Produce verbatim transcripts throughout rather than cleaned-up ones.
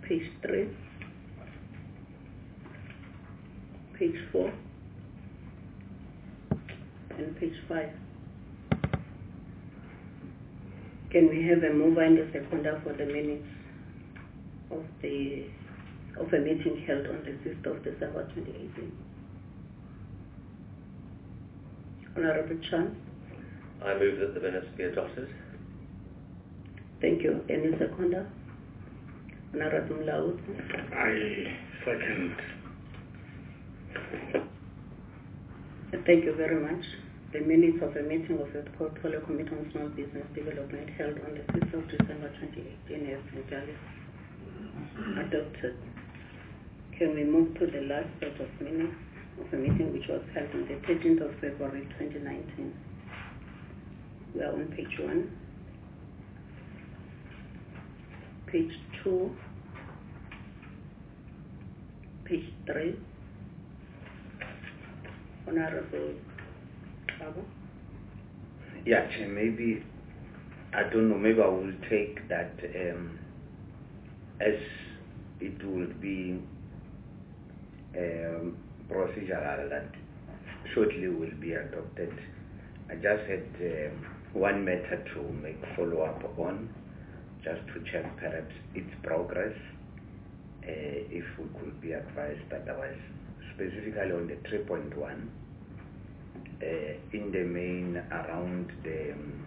page three, page four, and page five. Can we have a mover and a seconder for the minutes of the of a meeting held on the fifth of December twenty eighteen? Honorable Chan. I move that the minutes be adopted. Thank you. Any seconder? Honorable Mlaud. I second. Thank you very much. The minutes of a meeting of the Portfolio Committee on Small Business Development held on the fifth of December twenty eighteen has been duly adopted. Can we move to the last set of minutes of a meeting which was held on the thirteenth of February twenty nineteen? We are on page one, page two, page three. Honorable Baba. Yeah, Chair, maybe, I don't know, maybe I will take that um, as it will be um, procedural that shortly will be adopted. I just had um, one matter to make follow-up on, just to check perhaps its progress, uh, if we could be advised otherwise, specifically on the three point one. Uh, in the main around the um,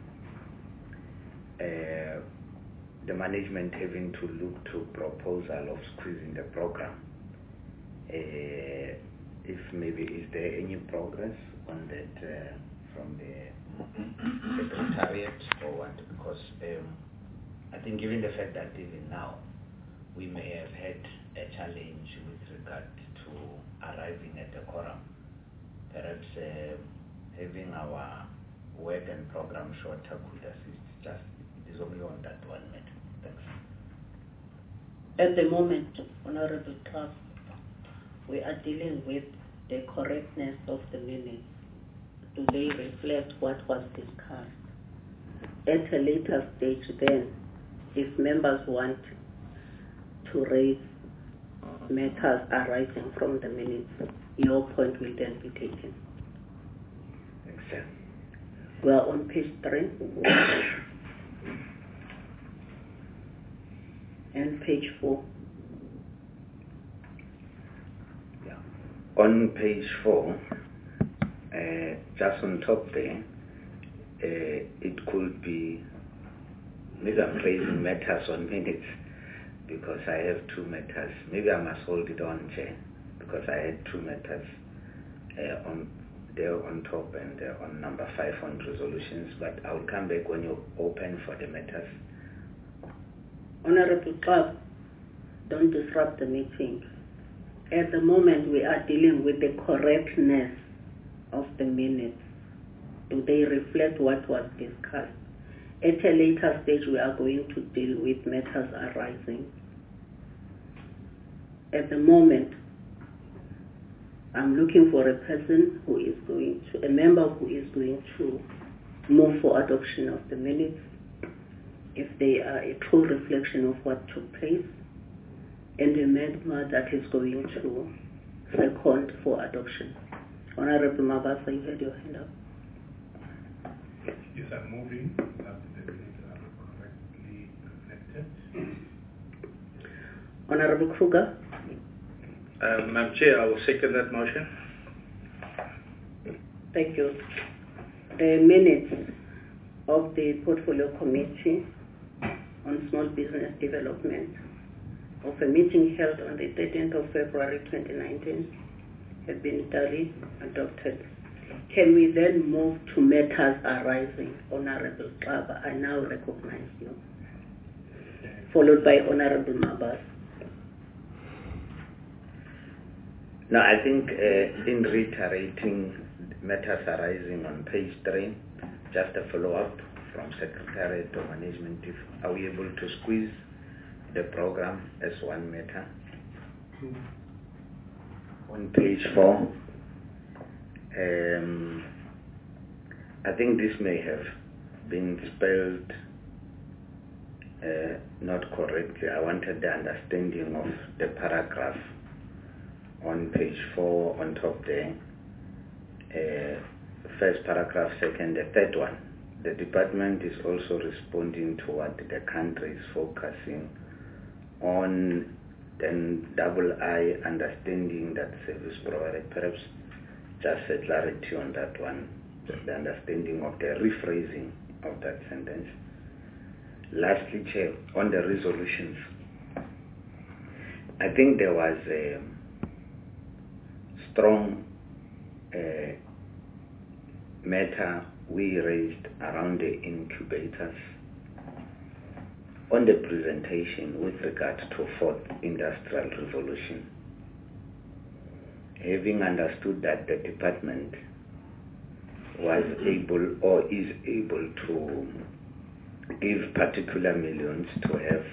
uh, the management having to look to proposal of squeezing the program. Uh, if maybe is there any progress on that uh, from the secretariat or what? Because um, I think given the fact that even now we may have had a challenge with regard to arriving at the quorum, perhaps uh, having our work and program shorter could assist. Just it is only on that one matter. Thanks. At the moment, Honorable Club, we are dealing with the correctness of the minutes. Do they reflect what was discussed? At a later stage then, if members want to raise matters arising from the minutes, your point will then be taken. We are on page three and page four. Yeah. On page four, uh, just on top there, uh, it could be, maybe I'm raising matters on minutes because I have two matters. Maybe I must hold it on, Chair, because I had two matters uh, on there on top and uh, on number five on resolutions, but I'll come back when you open for the matters. Honorable Club, don't disrupt the meeting. At the moment, we are dealing with the correctness of the minutes. Do they reflect what was discussed? At a later stage, we are going to deal with matters arising. At the moment, I'm looking for a person who is going to, a member who is going to move for adoption of the minutes if they are a true reflection of what took place, and a member that is going to second for adoption. Honorable Mabasa, you had your hand up. Yes, I'm moving that the minutes are correctly reflected. Honorable Kruger. Uh, Madam Chair, I will second that motion. Thank you. The minutes of the Portfolio Committee on Small Business Development of a meeting held on the thirteenth of February twenty nineteen have been duly adopted. Can we then move to matters arising? Honorable Baba, I now recognize you. Followed by Honorable Mabas. No, I think uh, in reiterating matters arising on page three, just a follow-up from Secretariat of Management, if are we able to squeeze the program as one matter? On page four, um, I think this may have been spelled uh, not correctly. I wanted the understanding of the paragraph on page four on top there. Uh, first paragraph, second, the third one. The department is also responding to what the country is focusing on, then double I, understanding that service provider. Perhaps just a clarity on that one, the understanding of the rephrasing of that sentence. Lastly, Chair, on the resolutions, I think there was a strong uh, matter we raised around the incubators on the presentation with regard to fourth industrial revolution. Having understood that the department was able or is able to give particular millions to have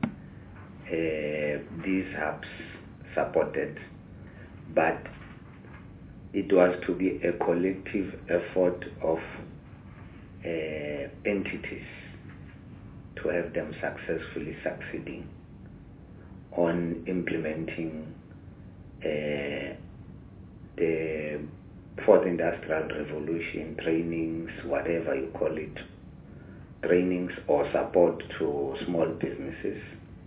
uh, these hubs supported, but it was to be a collective effort of uh, entities to have them successfully succeeding on implementing uh, the fourth industrial revolution trainings, whatever you call it, trainings or support to small businesses,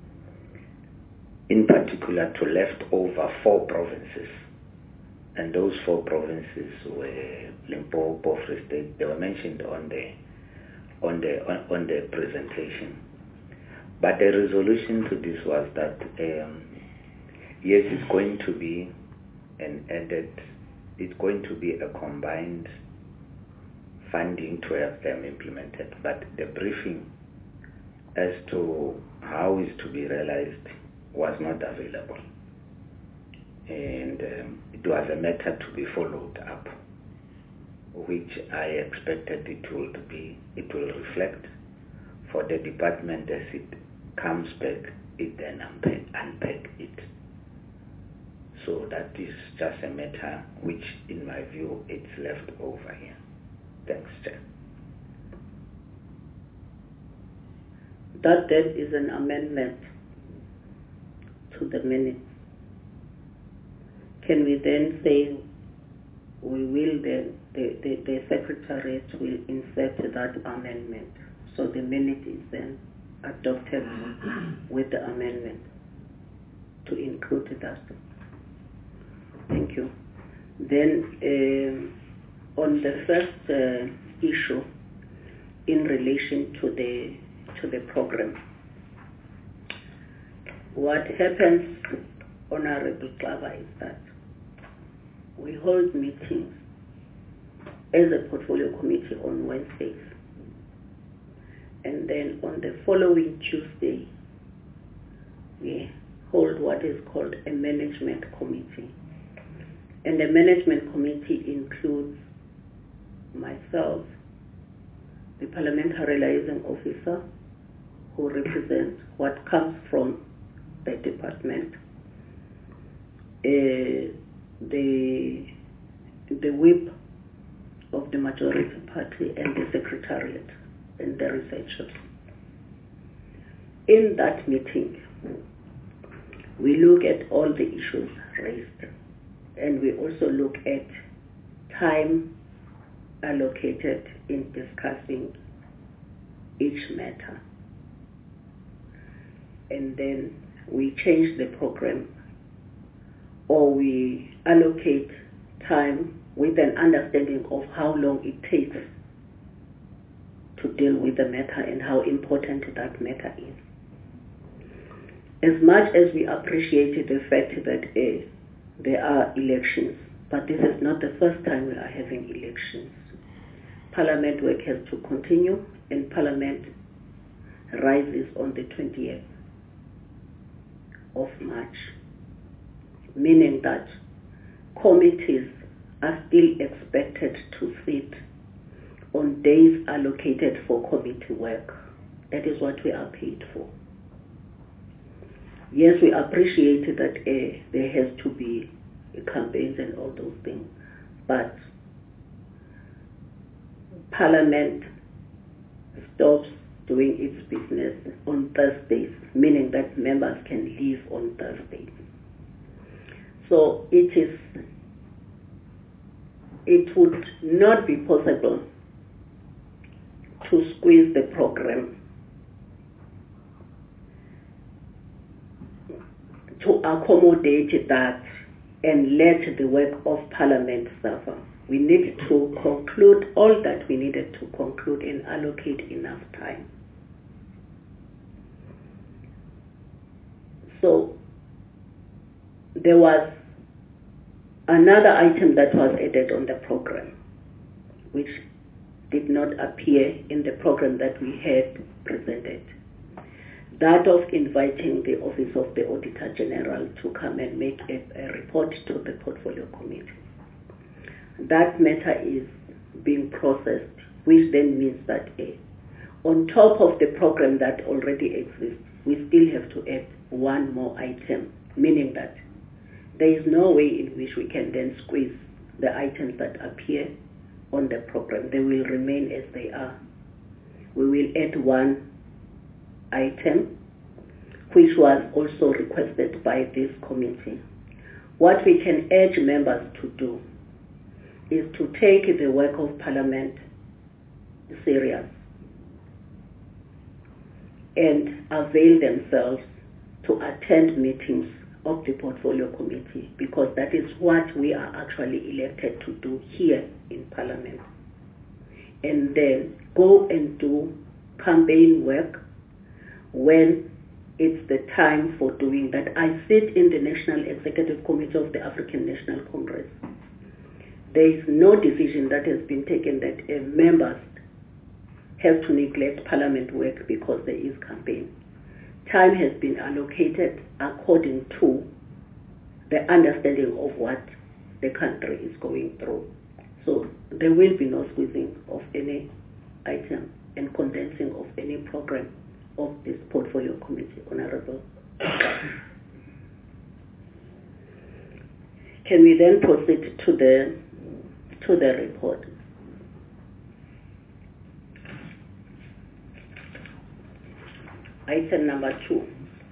in particular to leftover four provinces. And those four provinces were Limpopo, Free State. They were mentioned on the on the on, on the presentation. But the resolution to this was that um, yes, it's going to be an added, it's going to be a combined funding to have them implemented. But the briefing as to how is to be realized was not available. And um, it was a matter to be followed up, which I expected it will be, it will reflect for the department as it comes back, it then unpack, unpack it. So that is just a matter which, in my view, it's left over here. Thanks, Chair. That then is an amendment to the minutes. Can we then say we will then, the, the, the Secretariat will insert that amendment, so the minute is then adopted with the amendment to include that? Thank you. Then uh, on the first uh, issue in relation to the to the program, what happens, Honorable Klava, is that we hold meetings as a portfolio committee on Wednesdays, and then on the following Tuesday we hold what is called a management committee. And the management committee includes myself, the parliamentary liaison officer, who represents what comes from the department, uh, the the whip of the majority party, and the secretariat and the researchers. In that meeting, we look at all the issues raised, and we also look at time allocated in discussing each matter. And then we change the program, or we allocate time with an understanding of how long it takes to deal with the matter and how important that matter is. As much as we appreciate the fact that uh, there are elections, but this is not the first time we are having elections. Parliament work has to continue, and Parliament rises on the twentieth of March, meaning that committees are still expected to sit on days allocated for committee work. That is what we are paid for. Yes, we appreciate that uh, there has to be campaigns and all those things, but Parliament stops doing its business on Thursdays, meaning that members can leave on Thursdays. So it is, it would not be possible to squeeze the program to accommodate that and let the work of Parliament suffer. We need to conclude all that we needed to conclude and allocate enough time. So there was another item that was added on the program, which did not appear in the program that we had presented. That of inviting the Office of the Auditor General to come and make a, a report to the Portfolio Committee. That matter is being processed, which then means that uh, on top of the program that already exists, we still have to add one more item, meaning that there is no way in which we can then squeeze the items that appear on the program. They will remain as they are. We will add one item, which was also requested by this committee. What we can urge members to do is to take the work of Parliament serious and avail themselves to attend meetings of the Portfolio Committee, because that is what we are actually elected to do here in Parliament. And then go and do campaign work when it's the time for doing that. I sit in the National Executive Committee of the African National Congress. There is no decision that has been taken that uh, members have to neglect Parliament work because there is campaign. Time has been allocated according to the understanding of what the country is going through. So there will be no squeezing of any item and condensing of any program of this Portfolio Committee, Honorable. Can we then proceed to the to the report? Item number two.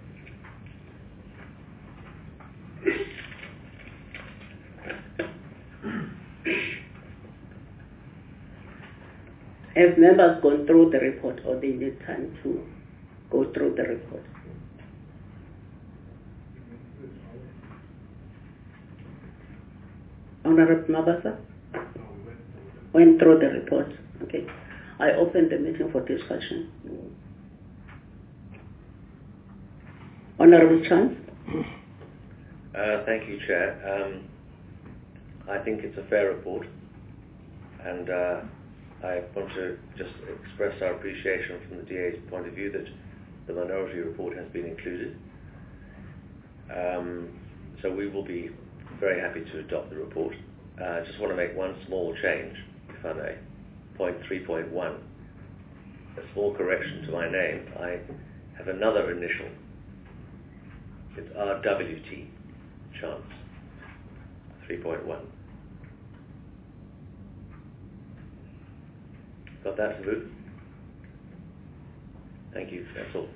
Have members gone through the report, or they need time to go through the report? Honorable Mabasa? Went through the report. Okay. I open the meeting for discussion. Honorable Chance? Uh, thank you, Chair. Um, I think it's a fair report, and uh, I want to just express our appreciation from the D A's point of view that the minority report has been included. Um, so we will be very happy to adopt the report. I uh, just want to make one small change, if I may. Point three point one. A small correction to my name. I have another initial. It's R W T, Chance. three point one. Got that, Sabu? Thank you, that's all.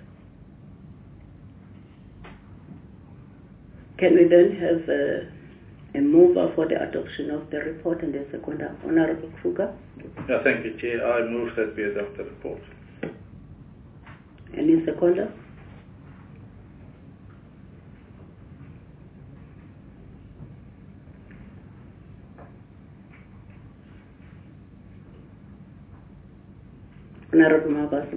Can we then have a, a mover for the adoption of the report and the seconder? Honorable Kruger? Yeah, thank you, Chair. I move that we adopt the report. Any seconder? Honorable Mabasa?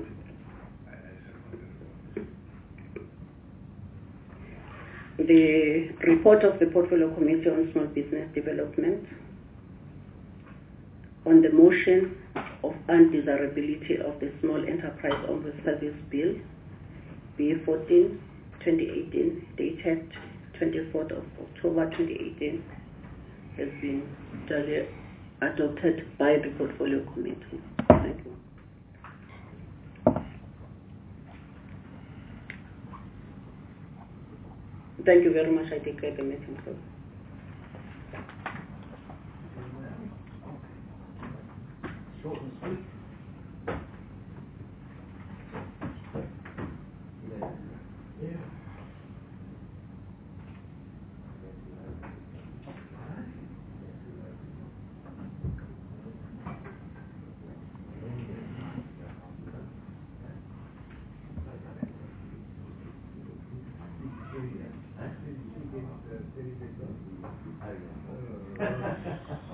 The report of the Portfolio Committee on Small Business Development on the motion of undesirability of the Small Enterprise Omnibus Service Bill B fourteen twenty eighteen, dated twenty-fourth of October twenty eighteen, has been duly adopted by the Portfolio Committee. Thank you. Thank you very much. I declare the meeting closed. Short and sweet. I know.